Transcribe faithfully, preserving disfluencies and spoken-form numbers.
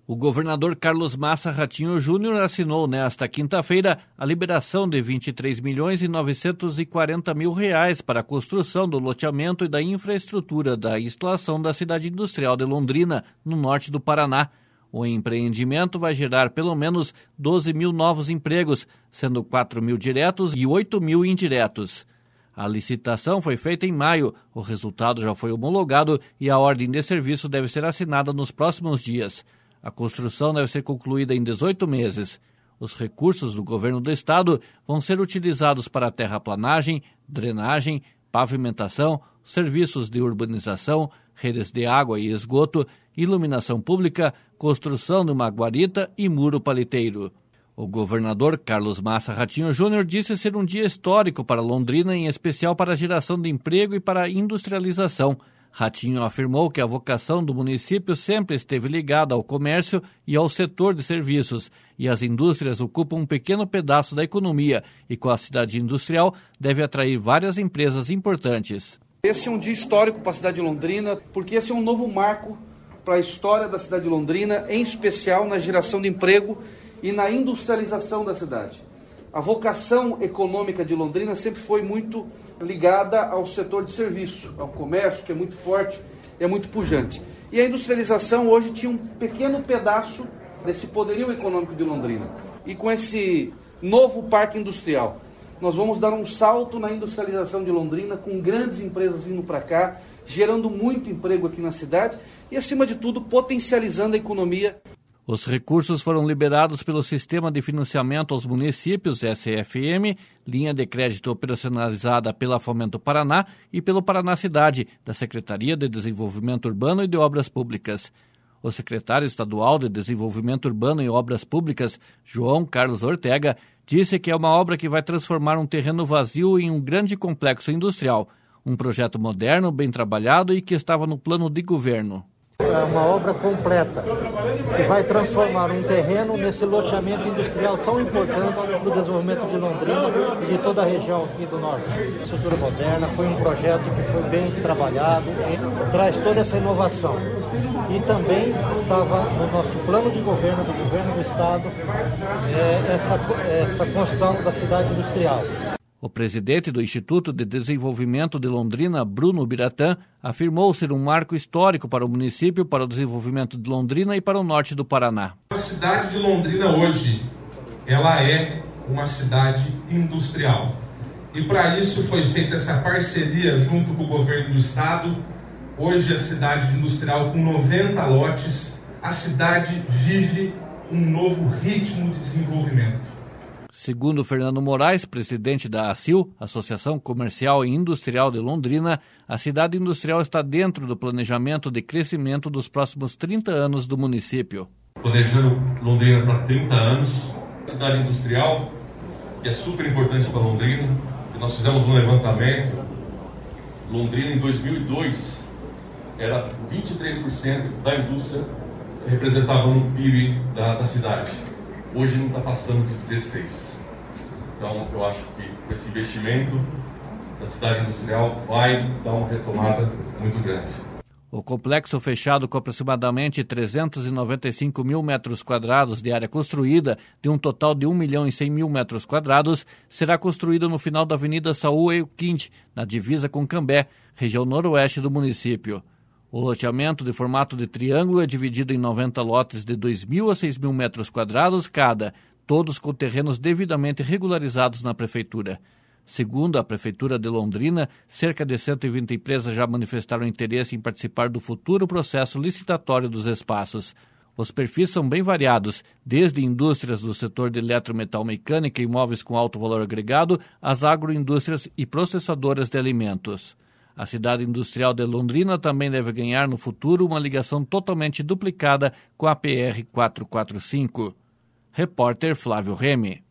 O governador Carlos Massa Ratinho Júnior assinou nesta quinta-feira a liberação de vinte e três milhões e novecentos e quarenta mil reais para a construção do loteamento e da infraestrutura da instalação da cidade industrial de Londrina, no norte do Paraná. O empreendimento vai gerar pelo menos doze mil novos empregos, sendo quatro mil diretos e oito mil indiretos. A licitação foi feita em maio, o resultado já foi homologado e a ordem de serviço deve ser assinada nos próximos dias. A construção deve ser concluída em dezoito meses. Os recursos do governo do estado vão ser utilizados para terraplanagem, drenagem, pavimentação, serviços de urbanização, redes de água e esgoto, iluminação pública, construção de uma guarita e muro paliteiro. O governador Carlos Massa Ratinho Júnior disse ser um dia histórico para Londrina, em especial para a geração de emprego e para a industrialização. Ratinho afirmou que a vocação do município sempre esteve ligada ao comércio e ao setor de serviços, e as indústrias ocupam um pequeno pedaço da economia, e com a cidade industrial deve atrair várias empresas importantes. Esse é um dia histórico para a cidade de Londrina, porque esse é um novo marco para a história da cidade de Londrina, em especial na geração de emprego e na industrialização da cidade. A vocação econômica de Londrina sempre foi muito ligada ao setor de serviço, ao comércio, que é muito forte, é muito pujante. E a industrialização hoje tinha um pequeno pedaço desse poderio econômico de Londrina. E com esse novo parque industrial, nós vamos dar um salto na industrialização de Londrina, com grandes empresas vindo para cá, gerando muito emprego aqui na cidade e, acima de tudo, potencializando a economia. Os recursos foram liberados pelo Sistema de Financiamento aos Municípios, S F M, linha de crédito operacionalizada pela Fomento Paraná e pelo Paraná Cidade, da Secretaria de Desenvolvimento Urbano e de Obras Públicas. O secretário estadual de Desenvolvimento Urbano e Obras Públicas, João Carlos Ortega, disse que é uma obra que vai transformar um terreno vazio em um grande complexo industrial, um projeto moderno, bem trabalhado e que estava no plano de governo. É uma obra completa que vai transformar um terreno nesse loteamento industrial tão importante para o desenvolvimento de Londrina e de toda a região aqui do norte. Estrutura moderna, foi um projeto que foi bem trabalhado, traz toda essa inovação. E também estava no nosso plano de governo, do governo do estado, é, essa, essa construção da cidade industrial. O presidente do Instituto de Desenvolvimento de Londrina, Bruno Biratã, afirmou ser um marco histórico para o município, para o desenvolvimento de Londrina e para o norte do Paraná. A cidade de Londrina hoje, ela é uma cidade industrial. E para isso foi feita essa parceria junto com o governo do estado. Hoje a cidade industrial com noventa lotes, a cidade vive um novo ritmo de desenvolvimento. Segundo Fernando Moraes, presidente da A C I L, Associação Comercial e Industrial de Londrina, a cidade industrial está dentro do planejamento de crescimento dos próximos trinta anos do município. Planejando Londrina para trinta anos, cidade industrial, que é super importante para Londrina, e nós fizemos um levantamento. Londrina em dois mil e dois era vinte e três por cento da indústria que representava no P I B da, da cidade. Hoje não está passando de dezesseis por cento. Então, eu acho que com esse investimento da cidade industrial vai dar uma retomada muito grande. O complexo, fechado com aproximadamente trezentos e noventa e cinco mil metros quadrados de área construída, de um total de um milhão e cem mil metros quadrados, será construído no final da Avenida Saúl Euquinde, na divisa com Cambé, região noroeste do município. O loteamento, de formato de triângulo, é dividido em noventa lotes de dois mil a seis mil metros quadrados cada, todos com terrenos devidamente regularizados na Prefeitura. Segundo a Prefeitura de Londrina, cerca de cento e vinte empresas já manifestaram interesse em participar do futuro processo licitatório dos espaços. Os perfis são bem variados, desde indústrias do setor de eletrometal-mecânica e imóveis com alto valor agregado, às agroindústrias e processadoras de alimentos. A cidade industrial de Londrina também deve ganhar no futuro uma ligação totalmente duplicada com a P R quatrocentos e quarenta e cinco. Repórter Flávio Remy.